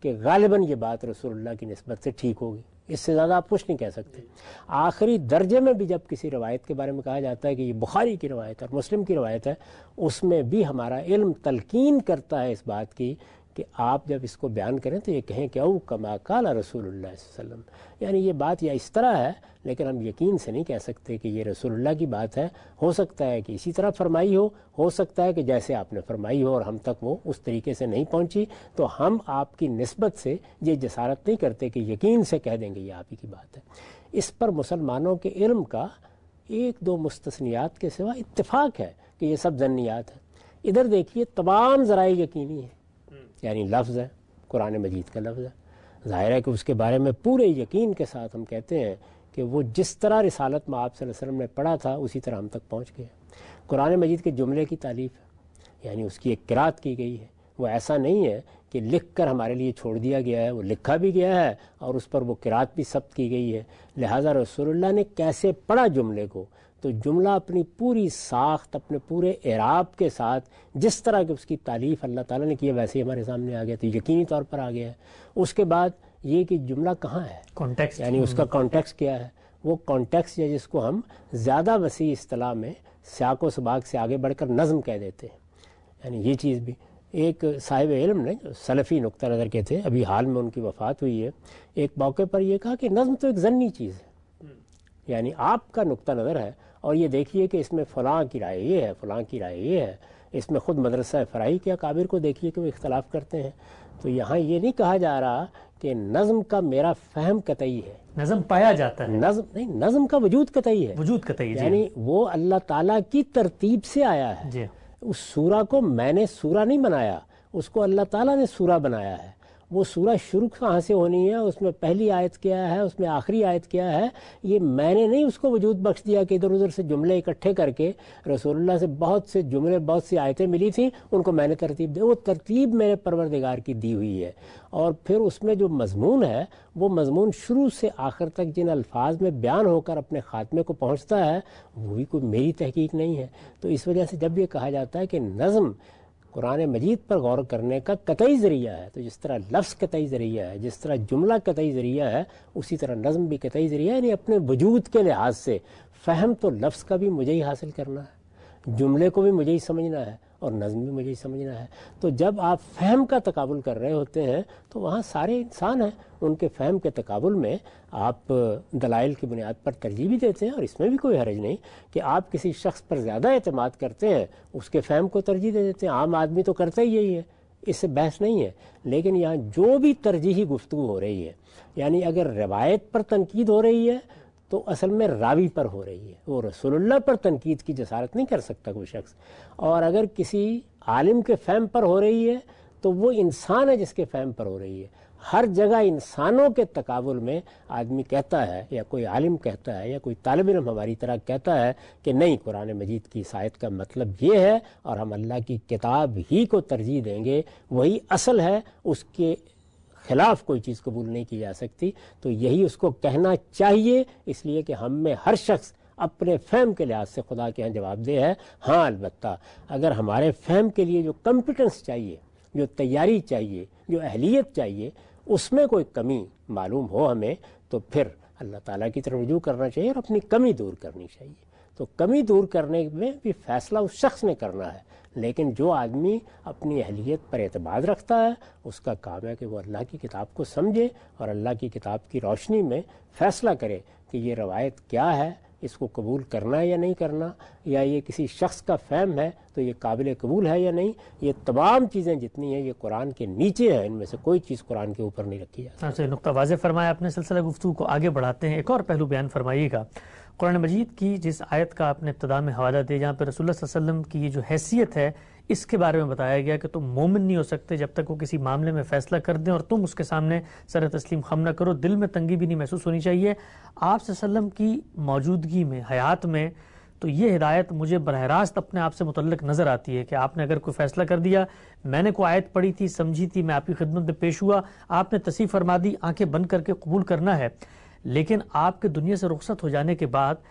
کہ غالباً یہ بات رسول اللہ کی نسبت سے ٹھیک ہوگی، اس سے زیادہ آپ کچھ نہیں کہہ سکتے۔ آخری درجے میں بھی جب کسی روایت کے بارے میں کہا جاتا ہے کہ یہ بخاری کی روایت ہے اور مسلم کی روایت ہے، اس میں بھی ہمارا علم تلقین کرتا ہے اس بات کی کہ آپ جب اس کو بیان کریں تو یہ کہیں کہ او کما قال رسول اللہ صلی اللہ علیہ وسلم، یعنی یہ بات یا اس طرح ہے، لیکن ہم یقین سے نہیں کہہ سکتے کہ یہ رسول اللہ کی بات ہے۔ ہو سکتا ہے کہ اسی طرح فرمائی ہو ہو سکتا ہے کہ جیسے آپ نے فرمائی ہو اور ہم تک وہ اس طریقے سے نہیں پہنچی، تو ہم آپ کی نسبت سے یہ جسارت نہیں کرتے کہ یقین سے کہہ دیں گے یہ آپ ہی کی بات ہے۔ اس پر مسلمانوں کے علم کا ایک دو مستثنیات کے سوا اتفاق ہے کہ یہ سب ظنیات ہیں۔ ادھر دیکھیے تمام ذرائع یقینی ہیں، یعنی لفظ ہے، قرآن مجید کا لفظ ہے، ظاہر ہے کہ اس کے بارے میں پورے یقین کے ساتھ ہم کہتے ہیں کہ وہ جس طرح رسالت میں آپ صلی اللہ علیہ وسلم نے پڑھا تھا اسی طرح ہم تک پہنچ گیا۔ قرآن مجید کے جملے کی تعلیف ہے، یعنی اس کی ایک قرات کی گئی ہے، وہ ایسا نہیں ہے کہ لکھ کر ہمارے لیے چھوڑ دیا گیا ہے، وہ لکھا بھی گیا ہے اور اس پر وہ قرات بھی ثبت کی گئی ہے۔ لہٰذا رسول اللہ نے کیسے پڑھا جملے کو، تو جملہ اپنی پوری ساخت، اپنے پورے اعراب کے ساتھ جس طرح کہ اس کی تعلیف اللہ تعالیٰ نے کی ہے ویسے ہی ہمارے سامنے آ گیا، تو یقینی طور پر آ گیا ہے۔ اس کے بعد یہ کہ جملہ کہاں ہے، کانٹیکسٹ، یعنی اس کا کانٹیکس کیا ہے، وہ کانٹیکس ہے جس کو ہم زیادہ وسیع اصطلاح میں سیاق و سباق سے آگے بڑھ کر نظم کہہ دیتے ہیں۔ یعنی یہ چیز بھی ایک صاحب علم نے جو سلفی نقطہ نظر کے تھے، ابھی حال میں ان کی وفات ہوئی ہے، ایک موقع پر یہ کہا کہ نظم تو ایک ضمنی چیز ہے، یعنی آپ کا نقطہ نظر ہے اور یہ دیکھیے کہ اس میں فلاں کی رائے یہ ہے، فلاں کی رائے یہ ہے، اس میں خود مدرسہ فرائی کے اکابر کو دیکھیے کہ وہ اختلاف کرتے ہیں۔ تو یہاں یہ نہیں کہا جا رہا کہ نظم کا میرا فہم قطعی ہے، نظم پایا جاتا ہے، نظم نہیں، نظم کا وجود قطعی ہے، وجود قطعی، یعنی وہ اللہ تعالیٰ کی ترتیب سے آیا ہے۔ جی، اس سورہ کو میں نے سورہ نہیں بنایا، اس کو اللہ تعالیٰ نے سورہ بنایا ہے۔ وہ سورہ شروع کہاں سے ہونی ہے، اس میں پہلی آیت کیا ہے، اس میں آخری آیت کیا ہے، یہ میں نے نہیں اس کو وجود بخش دیا کہ ادھر ادھر سے جملے اکٹھے کر کے رسول اللہ سے بہت سے جملے، بہت سی آیتیں ملی تھیں، ان کو میں نے ترتیب دی۔ وہ ترتیب میرے پروردگار کی دی ہوئی ہے، اور پھر اس میں جو مضمون ہے وہ مضمون شروع سے آخر تک جن الفاظ میں بیان ہو کر اپنے خاتمے کو پہنچتا ہے وہ بھی کوئی میری تحقیق نہیں ہے۔ تو اس وجہ سے جب یہ کہا جاتا ہے کہ نظم قرآن مجید پر غور کرنے کا قطعی ذریعہ ہے، تو جس طرح لفظ قطعی ذریعہ ہے، جس طرح جملہ قطعی ذریعہ ہے، اسی طرح نظم بھی قطعی ذریعہ ہے۔ یعنی اپنے وجود کے لحاظ سے فہم تو لفظ کا بھی مجھے ہی حاصل کرنا ہے، جملے کو بھی مجھے ہی سمجھنا ہے اور نظم بھی مجھے ہی سمجھنا ہے۔ تو جب آپ فہم کا تقابل کر رہے ہوتے ہیں تو وہاں سارے انسان ہیں، ان کے فہم کے تقابل میں آپ دلائل کی بنیاد پر ترجیح بھی دیتے ہیں، اور اس میں بھی کوئی حرج نہیں کہ آپ کسی شخص پر زیادہ اعتماد کرتے ہیں، اس کے فہم کو ترجیح دے دیتے ہیں۔ عام آدمی تو کرتا ہی یہی ہے، اس سے بحث نہیں ہے۔ لیکن یہاں جو بھی ترجیحی گفتگو ہو رہی ہے، یعنی اگر روایت پر تنقید ہو رہی ہے تو اصل میں راوی پر ہو رہی ہے، وہ رسول اللہ پر تنقید کی جسارت نہیں کر سکتا کوئی شخص۔ اور اگر کسی عالم کے فہم پر ہو رہی ہے تو وہ انسان ہے جس کے فہم پر ہو رہی ہے۔ ہر جگہ انسانوں کے تقابل میں آدمی کہتا ہے، یا کوئی عالم کہتا ہے، یا کوئی طالب علم ہماری طرح کہتا ہے کہ نہیں، قرآن مجید کی آیت کا مطلب یہ ہے اور ہم اللہ کی کتاب ہی کو ترجیح دیں گے، وہی اصل ہے، اس کے خلاف کوئی چیز قبول نہیں کی جا سکتی۔ تو یہی اس کو کہنا چاہیے، اس لیے کہ ہم میں ہر شخص اپنے فہم کے لحاظ سے خدا کے ہاں جواب دہ ہے۔ ہاں البتہ اگر ہمارے فہم کے لیے جو کمپیٹنس چاہیے، جو تیاری چاہیے، جو اہلیت چاہیے، اس میں کوئی کمی معلوم ہو ہمیں، تو پھر اللہ تعالیٰ کی طرف رجوع کرنا چاہیے اور اپنی کمی دور کرنی چاہیے۔ تو کمی دور کرنے میں بھی فیصلہ اس شخص نے کرنا ہے، لیکن جو آدمی اپنی اہلیت پر اعتماد رکھتا ہے اس کا کام ہے کہ وہ اللہ کی کتاب کو سمجھے اور اللہ کی کتاب کی روشنی میں فیصلہ کرے کہ یہ روایت کیا ہے، اس کو قبول کرنا ہے یا نہیں کرنا، یا یہ کسی شخص کا فہم ہے تو یہ قابل قبول ہے یا نہیں۔ یہ تمام چیزیں جتنی ہیں یہ قرآن کے نیچے ہیں، ان میں سے کوئی چیز قرآن کے اوپر نہیں رکھی جاتی۔ آپ سے نقطہ واضح فرمایا اپنے سلسلہ گفتگو کو آگے بڑھاتے ہیں، ایک اور پہلو بیان فرمائیے گا۔ قرآن مجید کی جس آیت کا آپ نے ابتدا میں حوالہ دیا جہاں پہ رسول اللہ صلی اللہ علیہ وسلم کی یہ جو حیثیت ہے اس کے بارے میں بتایا گیا کہ تم مومن نہیں ہو سکتے جب تک وہ کسی معاملے میں فیصلہ کر دیں اور تم اس کے سامنے سر تسلیم خم نہ کرو، دل میں تنگی بھی نہیں محسوس ہونی چاہیے۔ آپ صلی اللہ علیہ وسلم کی موجودگی میں، حیات میں، تو یہ ہدایت مجھے براہ راست اپنے آپ سے متعلق نظر آتی ہے کہ آپ نے اگر کوئی فیصلہ کر دیا، میں نے کوئی آیت پڑھی تھی، سمجھی تھی، میں آپ کی خدمت میں پیش ہوا، آپ نے تصحیح فرما دی، آنکھیں بند کر کے قبول کرنا ہے۔ لیکن آپ کے دنیا سے رخصت ہو جانے کے بعد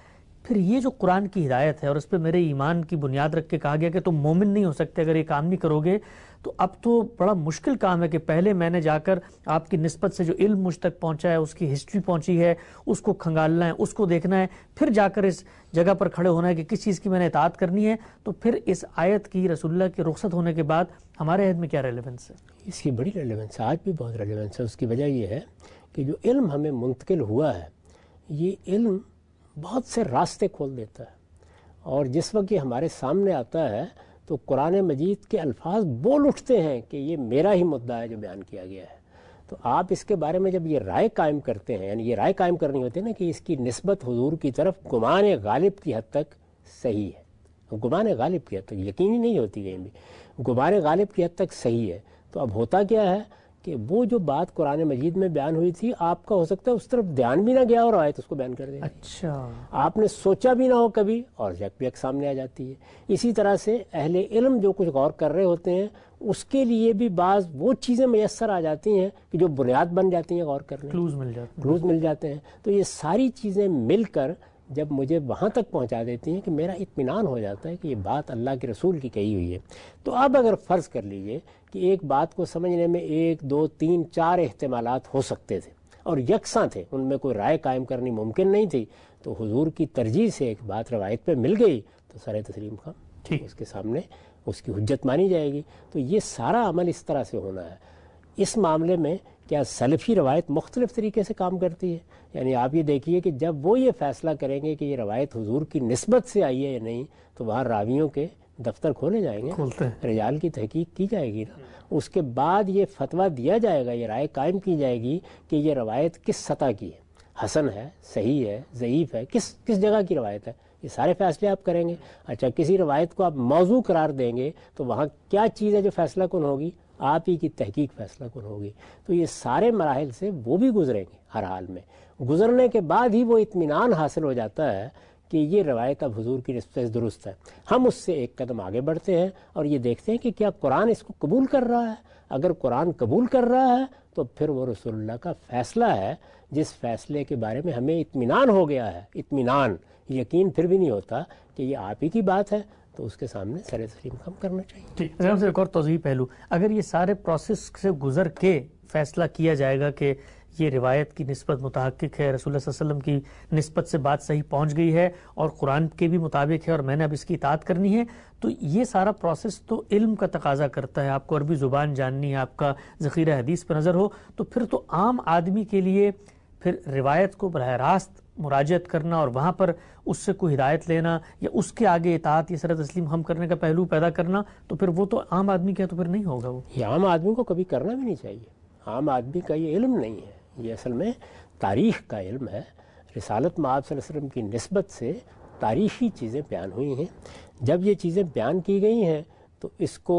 پھر یہ جو قرآن کی ہدایت ہے اور اس پہ میرے ایمان کی بنیاد رکھ کے کہا گیا کہ تم مومن نہیں ہو سکتے اگر یہ کام نہیں کرو گے، تو اب تو بڑا مشکل کام ہے کہ پہلے میں نے جا کر آپ کی نسبت سے جو علم مجھ تک پہنچا ہے، اس کی ہسٹری پہنچی ہے، اس کو کھنگالنا ہے، اس کو دیکھنا ہے، پھر جا کر اس جگہ پر کھڑے ہونا ہے کہ کس چیز کی میں نے اطاعت کرنی ہے. تو پھر اس آیت کی رسول اللہ کے رخصت ہونے کے بعد ہمارے عہد میں کیا ریلیونس ہے؟ اس کی بڑی ریلیونس ہے، آج بھی بہت ریلیونس ہے. اس کی وجہ یہ ہے کہ جو علم ہمیں منتقل ہوا ہے، یہ علم بہت سے راستے کھول دیتا ہے، اور جس وقت یہ ہمارے سامنے آتا ہے تو قرآن مجید کے الفاظ بول اٹھتے ہیں کہ یہ میرا ہی مدعا ہے جو بیان کیا گیا ہے. تو آپ اس کے بارے میں جب یہ رائے قائم کرتے ہیں، یعنی یہ رائے قائم کرنی ہوتی ہے نا کہ اس کی نسبت حضور کی طرف گمان غالب کی حد تک صحیح ہے. گمان غالب کی حد تک یقینی نہیں ہوتی کہیں بھی، گمان غالب کی حد تک صحیح ہے. تو اب ہوتا کیا ہے کہ وہ جو بات قرآن مجید میں بیان ہوئی تھی، آپ کا ہو سکتا ہے اس طرف دھیان بھی نہ گیا اور آیت اس کو بیان کر دے. اچھا، آپ نے سوچا بھی نہ ہو کبھی اور یک یک سامنے آ جاتی ہے. اسی طرح سے اہل علم جو کچھ غور کر رہے ہوتے ہیں، اس کے لیے بھی بعض وہ چیزیں میسر آ جاتی ہیں کہ جو بنیاد بن جاتی ہیں غور کرنے، کلوز مل جاتے ہیں کلوز مل جاتے ہیں. تو یہ ساری چیزیں مل کر جب مجھے وہاں تک پہنچا دیتی ہیں کہ میرا اطمینان ہو جاتا ہے کہ یہ بات اللہ کے رسول کی کہی ہوئی ہے. تو اب اگر فرض کر لیجئے کہ ایک بات کو سمجھنے میں ایک دو تین چار احتمالات ہو سکتے تھے اور یکساں تھے، ان میں کوئی رائے قائم کرنی ممکن نہیں تھی، تو حضور کی ترجیح سے ایک بات روایت پہ مل گئی تو سر تسلیم خان اس کے سامنے اس کی حجت مانی جائے گی. تو یہ سارا عمل اس طرح سے ہونا ہے. اس معاملے میں کیا سلفی روایت مختلف طریقے سے کام کرتی ہے؟ یعنی آپ یہ دیکھیے کہ جب وہ یہ فیصلہ کریں گے کہ یہ روایت حضور کی نسبت سے آئی ہے یا نہیں، تو وہاں راویوں کے دفتر کھولے جائیں گے، رجال کی تحقیق کی جائے گی نا. اس کے بعد یہ فتویٰ دیا جائے گا، یہ رائے قائم کی جائے گی کہ یہ روایت کس سطح کی ہے، حسن ہے، صحیح ہے، ضعیف ہے، کس کس جگہ کی روایت ہے. یہ سارے فیصلے آپ کریں گے. اچھا، کسی روایت کو آپ موضوع قرار دیں گے تو وہاں کیا چیز ہے جو فیصلہ کن ہوگی؟ آپ ہی کی تحقیق فیصلہ کن ہوگی. تو یہ سارے مراحل سے وہ بھی گزریں گے. ہر حال میں گزرنے کے بعد ہی وہ اطمینان حاصل ہو جاتا ہے کہ یہ روایت اب حضور کی نسبت سے درست ہے. ہم اس سے ایک قدم آگے بڑھتے ہیں اور یہ دیکھتے ہیں کہ کیا قرآن اس کو قبول کر رہا ہے. اگر قرآن قبول کر رہا ہے تو پھر وہ رسول اللہ کا فیصلہ ہے، جس فیصلے کے بارے میں ہمیں اطمینان ہو گیا ہے. اطمینان، یقین پھر بھی نہیں ہوتا کہ یہ آپ ہی کی بات ہے، تو اس کے سامنے سر تسلیم خم کرنا چاہیے. ٹھیک ہے. ایک اور توضیحی پہلو، اگر یہ سارے پروسیس سے گزر کے فیصلہ کیا جائے گا کہ یہ روایت کی نسبت متحقق ہے، رسول اللہ صلی اللہ علیہ وسلم کی نسبت سے بات صحیح پہنچ گئی ہے اور قرآن کے بھی مطابق ہے اور میں نے اب اس کی اطاعت کرنی ہے، تو یہ سارا پروسیس تو علم کا تقاضا کرتا ہے. آپ کو عربی زبان جاننی ہے، آپ کا ذخیرہ حدیث پر نظر ہو، تو پھر تو عام آدمی کے لیے پھر روایت کو براہ راست مراجعت کرنا اور وہاں پر اس سے کوئی ہدایت لینا یا اس کے آگے اطاعت یا سر تسلیم ہم کرنے کا پہلو پیدا کرنا، تو پھر وہ تو عام آدمی کا تو پھر نہیں ہوگا. وہ یہ عام آدمی کو کبھی کرنا بھی نہیں چاہیے. عام آدمی کا یہ علم نہیں ہے، یہ اصل میں تاریخ کا علم ہے. رسالت میں آپ صلی اللہ علیہ وسلم کی نسبت سے تاریخی چیزیں بیان ہوئی ہیں. جب یہ چیزیں بیان کی گئی ہیں تو اس کو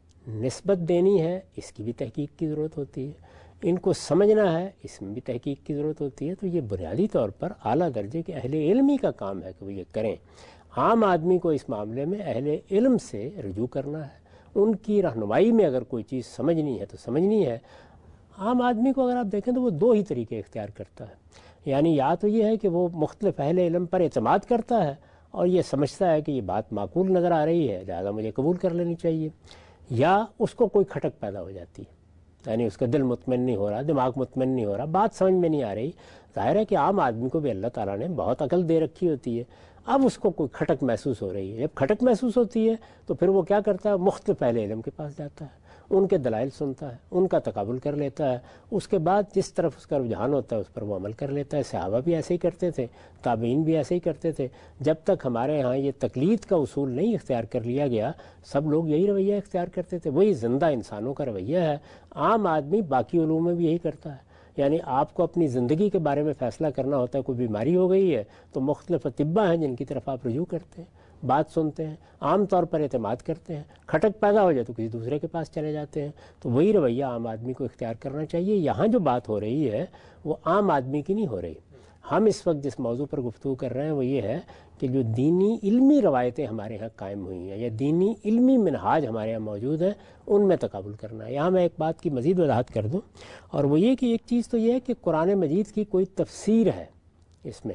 نسبت دینی ہے، اس کی بھی تحقیق کی ضرورت ہوتی ہے. ان کو سمجھنا ہے، اس میں بھی تحقیق کی ضرورت ہوتی ہے. تو یہ بنیادی طور پر اعلیٰ درجے کے اہل علمی کا کام ہے کہ وہ یہ کریں. عام آدمی کو اس معاملے میں اہل علم سے رجوع کرنا ہے. ان کی رہنمائی میں اگر کوئی چیز سمجھنی ہے تو سمجھنی ہے. عام آدمی کو اگر آپ دیکھیں تو وہ دو ہی طریقے اختیار کرتا ہے. یعنی یا تو یہ ہے کہ وہ مختلف اہل علم پر اعتماد کرتا ہے اور یہ سمجھتا ہے کہ یہ بات معقول نظر آ رہی ہے لہٰذا مجھے قبول کر لینی چاہیے، یا اس کو کوئی کھٹک پیدا ہو جاتی ہے، یعنی اس کا دل مطمئن نہیں ہو رہا، دماغ مطمئن نہیں ہو رہا، بات سمجھ میں نہیں آ رہی. ظاہر ہے کہ عام آدمی کو بھی اللہ تعالیٰ نے بہت عقل دے رکھی ہوتی ہے. اب اس کو کوئی کھٹک محسوس ہو رہی ہے. جب کھٹک محسوس ہوتی ہے تو پھر وہ کیا کرتا ہے؟ مختلف اہل علم کے پاس جاتا ہے، ان کے دلائل سنتا ہے، ان کا تقابل کر لیتا ہے. اس کے بعد جس طرف اس کا رجحان ہوتا ہے اس پر وہ عمل کر لیتا ہے. صحابہ بھی ایسے ہی کرتے تھے، تابعین بھی ایسے ہی کرتے تھے. جب تک ہمارے ہاں یہ تقلید کا اصول نہیں اختیار کر لیا گیا، سب لوگ یہی رویہ اختیار کرتے تھے. وہی زندہ انسانوں کا رویہ ہے. عام آدمی باقی علوم میں بھی یہی کرتا ہے. یعنی آپ کو اپنی زندگی کے بارے میں فیصلہ کرنا ہوتا ہے، کوئی بیماری ہو گئی ہے تو مختلف اطباء ہیں جن کی طرف آپ رجوع کرتے ہیں، بات سنتے ہیں، عام طور پر اعتماد کرتے ہیں. کھٹک پیدا ہو جائے تو کسی دوسرے کے پاس چلے جاتے ہیں. تو وہی رویہ عام آدمی کو اختیار کرنا چاہیے. یہاں جو بات ہو رہی ہے وہ عام آدمی کی نہیں ہو رہی. ہم اس وقت جس موضوع پر گفتگو کر رہے ہیں وہ یہ ہے کہ جو دینی علمی روایتیں ہمارے ہاں قائم ہوئی ہیں یا دینی علمی منہاج ہمارے یہاں موجود ہیں، ان میں تقابل کرنا ہے. یہاں میں ایک بات کی مزید وضاحت کر دوں، اور وہ یہ کہ ایک چیز تو یہ ہے کہ قرآن مجید کی کوئی تفسیر ہے اس میں،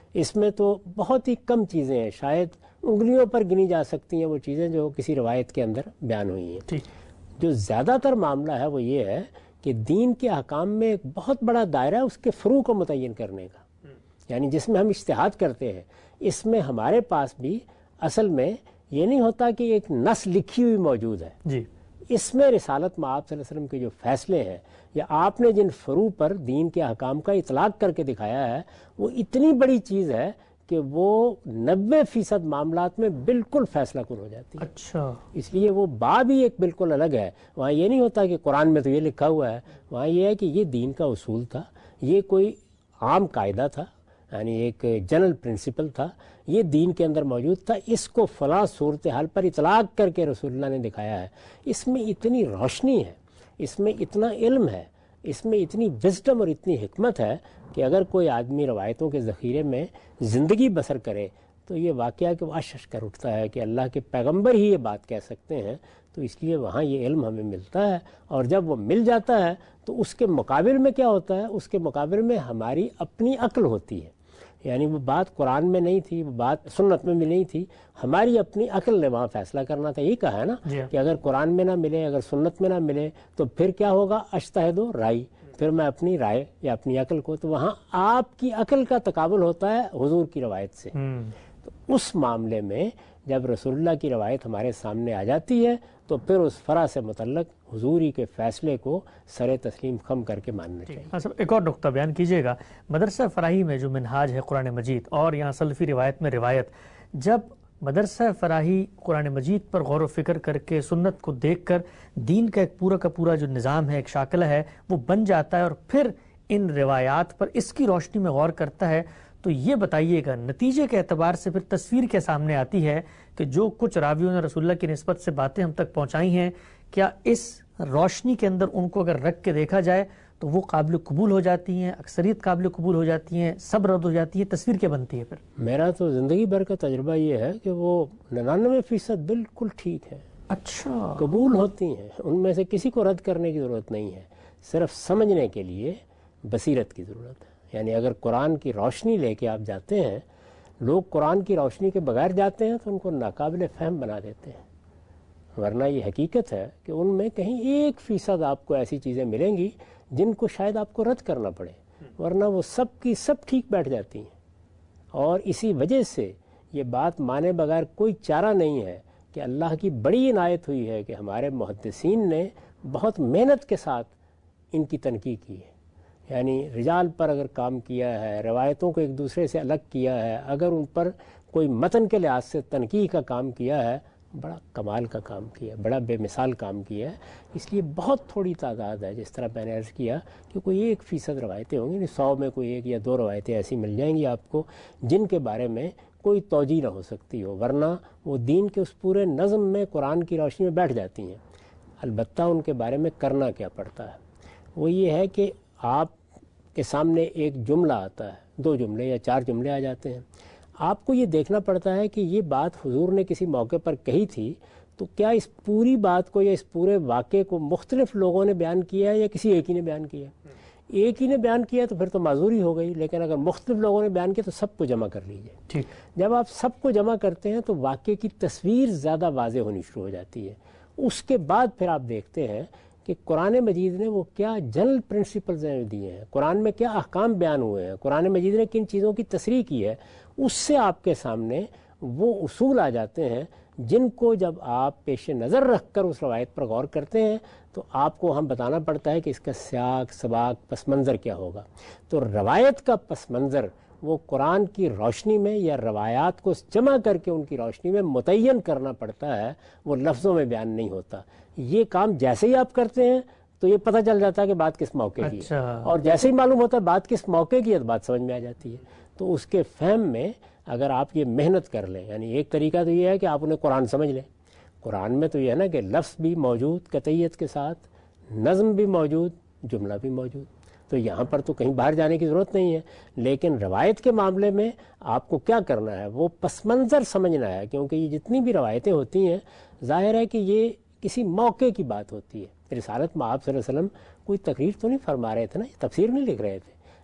اس میں تو بہت ہی کم چیزیں ہیں، شاید انگلیوں پر گنی جا سکتی ہیں وہ چیزیں جو کسی روایت کے اندر بیان ہوئی ہیں۔ جو زیادہ تر معاملہ ہے وہ یہ ہے کہ دین کے احکام میں ایک بہت بڑا دائرہ ہے اس کے فروع کو متعین کرنے کا، یعنی جس میں ہم اجتہاد کرتے ہیں، اس میں ہمارے پاس بھی اصل میں یہ نہیں ہوتا کہ ایک نص لکھی ہوئی موجود ہے جی، اس میں رسالت مآب صلی اللہ علیہ وسلم کے جو فیصلے ہیں یا آپ نے جن فروع پر دین کے احکام کا اطلاق کر کے دکھایا ہے وہ اتنی بڑی چیز ہے کہ وہ نبے فیصد معاملات میں بالکل فیصلہ کن ہو جاتی ہے۔ اچھا، اس لیے وہ باب ہی ایک بالکل الگ ہے۔ وہاں یہ نہیں ہوتا کہ قرآن میں تو یہ لکھا ہوا ہے، وہاں یہ ہے کہ یہ دین کا اصول تھا، یہ کوئی عام قاعدہ تھا، یعنی ایک جنرل پرنسپل تھا، یہ دین کے اندر موجود تھا، اس کو فلاں صورتحال پر اطلاق کر کے رسول اللہ نے دکھایا ہے۔ اس میں اتنی روشنی ہے، اس میں اتنا علم ہے، اس میں اتنی وزڈم اور اتنی حکمت ہے کہ اگر کوئی آدمی روایتوں کے ذخیرے میں زندگی بسر کرے تو یہ واقعہ کہ وہ اشش کر اٹھتا ہے کہ اللہ کے پیغمبر ہی یہ بات کہہ سکتے ہیں۔ تو اس لیے وہاں یہ علم ہمیں ملتا ہے، اور جب وہ مل جاتا ہے تو اس کے مقابل میں کیا ہوتا ہے؟ اس کے مقابل میں ہماری اپنی عقل ہوتی ہے، یعنی وہ بات قرآن میں نہیں تھی، وہ بات سنت میں بھی نہیں تھی، ہماری اپنی عقل نے وہاں فیصلہ کرنا تھا۔ یہی کہا ہے نا کہ اگر قرآن میں نہ ملے، اگر سنت میں نہ ملے تو پھر کیا ہوگا؟ اجتہد و رائی، پھر میں اپنی رائے یا اپنی عقل کو، تو وہاں آپ کی عقل کا تقابل ہوتا ہے حضور کی روایت سے۔ تو اس معاملے میں جب رسول اللہ کی روایت ہمارے سامنے آ جاتی ہے تو پھر اس فرع سے متعلق حضوری کے فیصلے کو سر تسلیم خم کر کے ماننا چاہیے۔ ایک اور نقطہ بیان کیجیے گا، مدرسہ فراہی میں جو منہاج ہے قرآن مجید اور یہاں سلفی روایت میں روایت، جب مدرسہ فراہی قرآن مجید پر غور و فکر کر کے سنت کو دیکھ کر دین کا ایک پورا کا پورا جو نظام ہے، ایک شاکلہ ہے، وہ بن جاتا ہے اور پھر ان روایات پر اس کی روشنی میں غور کرتا ہے، تو یہ بتائیے گا نتیجے کے اعتبار سے پھر تصویر کے سامنے آتی ہے کہ جو کچھ راویوں نے رسول اللہ کی نسبت سے باتیں ہم تک پہنچائی ہیں، کیا اس روشنی کے اندر ان کو اگر رکھ کے دیکھا جائے تو وہ قابل قبول ہو جاتی ہیں، اکثریت قابل قبول ہو جاتی ہیں، سب رد ہو جاتی ہے، تصویر کیا بنتی ہے پھر؟ میرا تو زندگی بھر کا تجربہ یہ ہے کہ وہ ننانوے فیصد بالکل ٹھیک ہے، اچھا، قبول ہوتی ہیں، ان میں سے کسی کو رد کرنے کی ضرورت نہیں ہے، صرف سمجھنے کے لیے بصیرت کی ضرورت ہے۔ یعنی اگر قرآن کی روشنی لے کے آپ جاتے ہیں، لوگ قرآن کی روشنی کے بغیر جاتے ہیں تو ان کو ناقابل فہم بنا دیتے ہیں، ورنہ یہ حقیقت ہے کہ ان میں کہیں ایک فیصد آپ کو ایسی چیزیں ملیں گی جن کو شاید آپ کو رد کرنا پڑے، ورنہ وہ سب کی سب ٹھیک بیٹھ جاتی ہیں۔ اور اسی وجہ سے یہ بات مانے بغیر کوئی چارہ نہیں ہے کہ اللہ کی بڑی عنایت ہوئی ہے کہ ہمارے محدثین نے بہت محنت کے ساتھ ان کی تنقیح کی ہے، یعنی رجال پر اگر کام کیا ہے، روایتوں کو ایک دوسرے سے الگ کیا ہے، اگر ان پر کوئی متن کے لحاظ سے تنقیح کا کام کیا ہے، بڑا کمال کا کام کیا ہے، بڑا بے مثال کام کیا ہے۔ اس لیے بہت تھوڑی تعداد ہے، جس طرح میں نے عرض کیا کہ کوئی ایک فیصد روایتیں ہوں گی، سو میں کوئی ایک یا دو روایتیں ایسی مل جائیں گی آپ کو جن کے بارے میں کوئی توجیہ نہ ہو سکتی ہو، ورنہ وہ دین کے اس پورے نظم میں قرآن کی روشنی میں بیٹھ جاتی ہیں۔ البتہ ان کے بارے میں کرنا کیا پڑتا ہے، وہ یہ ہے کہ آپ کے سامنے ایک جملہ آتا ہے، دو جملے یا چار جملے آ جاتے ہیں، آپ کو یہ دیکھنا پڑتا ہے کہ یہ بات حضور نے کسی موقع پر کہی تھی تو کیا اس پوری بات کو یا اس پورے واقعے کو مختلف لوگوں نے بیان کیا ہے یا کسی ایک ہی نے بیان کیا ہے؟ ایک ہی نے بیان کیا تو پھر تو معذوری ہو گئی، لیکن اگر مختلف لوگوں نے بیان کیا تو سب کو جمع کر لیجئے۔ ٹھیک، جب آپ سب کو جمع کرتے ہیں تو واقعے کی تصویر زیادہ واضح ہونی شروع ہو جاتی ہے۔ اس کے بعد پھر آپ دیکھتے ہیں کہ قرآن مجید نے وہ کیا جنرل پرنسپلز دیے ہیں، قرآن میں کیا احکام بیان ہوئے ہیں، قرآن مجید نے کن چیزوں کی تصریح کی ہے، اس سے آپ کے سامنے وہ اصول آ جاتے ہیں جن کو جب آپ پیش نظر رکھ کر اس روایت پر غور کرتے ہیں تو آپ کو ہم بتانا پڑتا ہے کہ اس کا سیاق سباق پس منظر کیا ہوگا۔ تو روایت کا پس منظر وہ قرآن کی روشنی میں یا روایات کو جمع کر کے ان کی روشنی میں متعین کرنا پڑتا ہے، وہ لفظوں میں بیان نہیں ہوتا۔ یہ کام جیسے ہی آپ کرتے ہیں تو یہ پتہ چل جاتا ہے کہ بات کس موقع کی ہے، اور جیسے ہی معلوم ہوتا ہے بات کس موقع کی ہے تو بات سمجھ میں آ جاتی ہے۔ تو اس کے فہم میں اگر آپ یہ محنت کر لیں، یعنی ایک طریقہ تو یہ ہے کہ آپ انہیں قرآن سمجھ لیں، قرآن میں تو یہ ہے نا کہ لفظ بھی موجود قطعیت کے ساتھ، نظم بھی موجود، جملہ بھی موجود، تو یہاں پر تو کہیں باہر جانے کی ضرورت نہیں ہے۔ لیکن روایت کے معاملے میں آپ کو کیا کرنا ہے، وہ پس منظر سمجھنا ہے، کیونکہ یہ جتنی بھی روایتیں ہوتی ہیں ظاہر ہے کہ یہ کسی موقع کی بات ہوتی ہے۔ رسالت مآب صلی اللہ علیہ وسلم کوئی تقریر تو نہیں فرما رہے تھے نا، یہ تفسیر نہیں لکھ رہے تھے،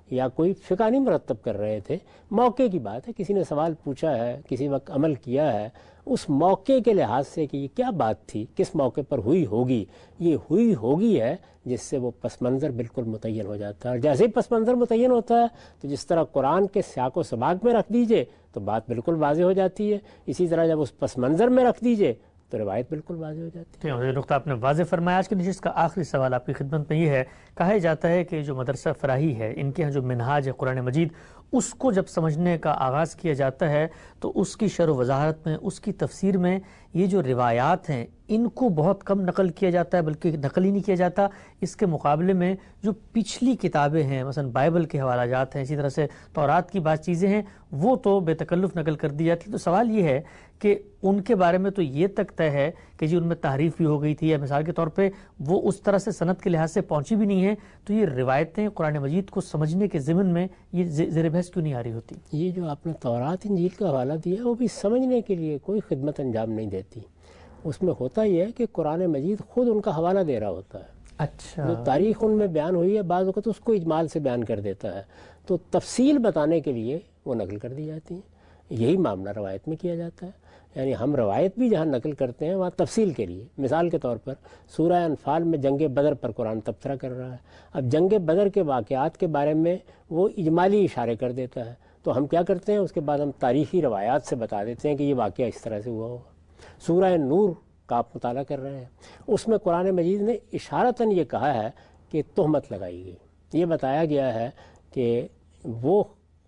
یا کوئی فقہ نہیں مرتب کر رہے تھے. موقع کی بات ہے, کسی نے سوال پوچھا ہے, کسی وقت عمل کیا ہے, اس موقع کے لحاظ سے کہ یہ کیا بات تھی, کس موقع پر ہوئی ہوگی, یہ ہوئی ہوگی ہے جس سے وہ پس منظر بالکل متعین ہو جاتا ہے. اور جیسے ہی پس منظر متعین ہوتا ہے تو جس طرح قرآن کے سیاق و سباق میں رکھ دیجئے تو بات بالکل واضح ہو جاتی ہے, اسی طرح جب اس پس منظر میں رکھ دیجئے تو روایت بالکل واضح ہو جاتی ہے. یہ نقطہ آپ نے واضح فرمایا. آج کی نشست کا آخری سوال آپ کی خدمت میں یہ ہے, کہا جاتا ہے کہ جو مدرسہ فراہی ہے, ان کے ہاں جو منہاج ہے قرآن مجید, اس کو جب سمجھنے کا آغاز کیا جاتا ہے تو اس کی شرح و وضاحت میں, اس کی تفسیر میں یہ جو روایات ہیں ان کو بہت کم نقل کیا جاتا ہے, بلکہ نقل ہی نہیں کیا جاتا. اس کے مقابلے میں جو پچھلی کتابیں ہیں, مثلا بائبل کے حوالہ جات ہیں, اسی طرح سے تورات کی بعض چیزیں ہیں, وہ تو بے تکلف نقل کر دی جاتی. تو سوال یہ ہے کہ ان کے بارے میں تو یہ تک طے ہے کہ جی ان میں تحریف بھی ہو گئی تھی, یا مثال کے طور پہ وہ اس طرح سے سند کے لحاظ سے پہنچی بھی نہیں ہے, تو یہ روایتیں قرآن مجید کو سمجھنے کے ضمن میں یہ زیر بحث کیوں نہیں آ رہی ہوتی؟ یہ جو آپ نے تورات انجیل کا حوالہ دیا وہ بھی سمجھنے کے لیے کوئی خدمت انجام نہیں دیتی. اس میں ہوتا یہ ہے کہ قرآن مجید خود ان کا حوالہ دے رہا ہوتا ہے. اچھا, جو تاریخ ان میں بیان ہوئی ہے بعض وقت اس کو اجمال سے بیان کر دیتا ہے, تو تفصیل بتانے کے لیے وہ نقل کر دی جاتی ہیں. یہی معاملہ روایت میں کیا جاتا ہے. یعنی ہم روایت بھی جہاں نقل کرتے ہیں وہاں تفصیل کے لیے. مثال کے طور پر سورہ انفال میں جنگ بدر پر قرآن تبصرہ کر رہا ہے. اب جنگ بدر کے واقعات کے بارے میں وہ اجمالی اشارے کر دیتا ہے, تو ہم کیا کرتے ہیں, اس کے بعد ہم تاریخی روایات سے بتا دیتے ہیں کہ یہ واقعہ اس طرح سے ہوا ہوگا. سورہ نور کا آپ مطالعہ کر رہے ہیں, اس میں قرآن مجید نے اشارتاً یہ کہا ہے کہ تہمت لگائی گئی. یہ بتایا گیا ہے کہ وہ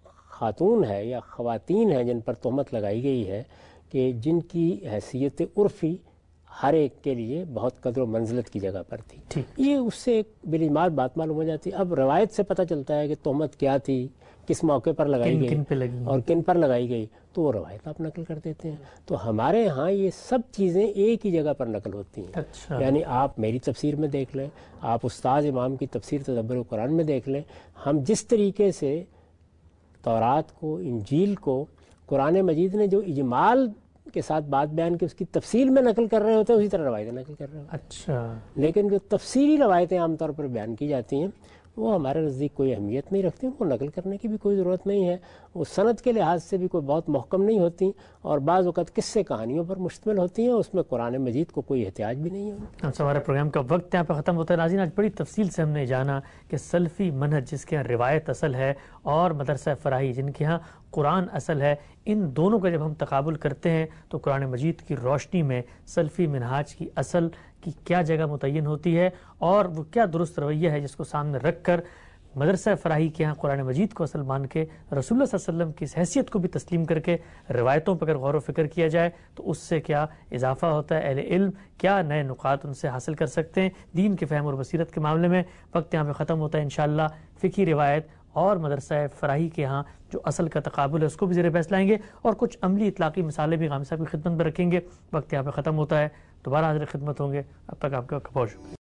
خاتون ہے یا خواتین ہیں جن پر تہمت لگائی گئی ہے کہ جن کی حیثیت عرفی ہر ایک کے لیے بہت قدر و منزلت کی جگہ پر تھی. یہ اس سے ایک بالاجمال بات معلوم ہو جاتی ہے. اب روایت سے پتہ چلتا ہے کہ تہمت کیا تھی, کس موقع پر لگائی گئی, کن پہ لگی اور کن پر لگائی گئی, تو وہ روایت آپ نقل کر دیتے ہیں. تو ہمارے ہاں یہ سب چیزیں ایک ہی جگہ پر نقل ہوتی ہیں. اچھا, یعنی آپ میری تفسیر میں دیکھ لیں, آپ استاد امام کی تفسیر تدبر قرآن میں دیکھ لیں, ہم جس طریقے سے تورات کو, انجیل کو قرآن مجید نے جو اجمال کے ساتھ بات بیان کی اس کی تفصیل میں نقل کر رہے ہوتے ہیں, اسی طرح روایتیں نقل کر رہے ہوتے ہیں. اچھا, لیکن جو تفصیلی روایتیں عام طور پر بیان کی جاتی ہیں وہ ہمارے نزدیک کوئی اہمیت نہیں رکھتی, ان کو نقل کرنے کی بھی کوئی ضرورت نہیں ہے. وہ سند کے لحاظ سے بھی کوئی بہت محکم نہیں ہوتی, اور بعض اوقات قصے کہانیوں پر مشتمل ہوتی ہیں, اس میں قرآن مجید کو کوئی احتیاج بھی نہیں ہے. ہمارے پروگرام کا وقت یہاں پہ ختم ہوتا ہے. ناظرین, آج بڑی تفصیل سے ہم نے جانا کہ سلفی منہج جس کے ہاں روایت اصل ہے اور مدرسہ فراہی جن کے ہاں قرآن اصل ہے, ان دونوں کا جب ہم تقابل کرتے ہیں تو قرآن مجید کی روشنی میں سلفی منہاج کی اصل کی کیا جگہ متعین ہوتی ہے, اور وہ کیا درست رویہ ہے جس کو سامنے رکھ کر مدرسہ فراہی کے ہاں قرآن مجید کو اصل مان کے رسول اللہ صلی اللہ علیہ وسلم کی اس حیثیت کو بھی تسلیم کر کے روایتوں پر اگر غور و فکر کیا جائے تو اس سے کیا اضافہ ہوتا ہے, اہل علم کیا نئے نکات ان سے حاصل کر سکتے ہیں دین کے فہم اور بصیرت کے معاملے میں. وقت یہاں پہ ختم ہوتا ہے. انشاءاللہ فقہی روایت اور مدرسہ فراہی کے ہاں جو اصل کا تقابل ہے اس کو بھی زیر بحث لائیں گے, اور کچھ عملی اطلاقی مثالیں بھی غام صاحب کی خدمت میں رکھیں گے. وقت یہاں پہ ختم ہوتا ہے. دوبارہ حاضر خدمت ہوں گے. اب تک آپ کا بہت شکریہ.